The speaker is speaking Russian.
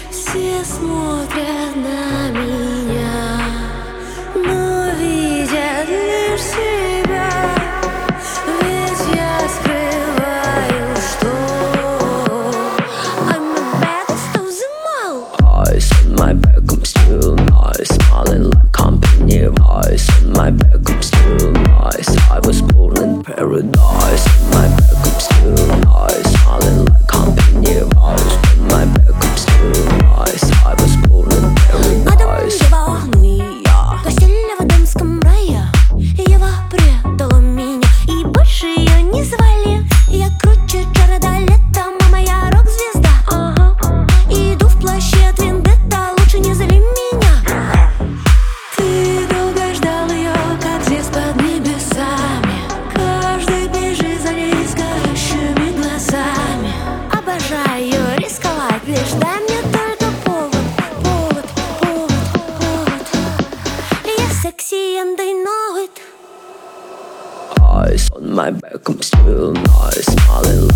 Все смотрят на меня, но видят лишь себя. Ведь я скрываю, что I'm the baddest of them all. Eyes on my back, I'm still nice, smiling like company. Eyes on my back, I'm still nice. I was born in paradise. On my back, I'm still nice, smiling like company. Eyes on my back, I'm still nice. I was born in paradise. Мадам Гевания, гостиля в Эдемском рае. Ева предала меня, и больше ее не звали. Я круче Джареда Лето, мама, я рок-звезда. Иду в плаще от Вендетта, лучше не зли меня. Ты долго ждал ее, как здесь под небесами. Каждый бежит за ней с горящими глазами. Обожаю рисковать, лишь дай мне только повод. Я секси and I know it. Eyes on my back, I'm still nice, smiling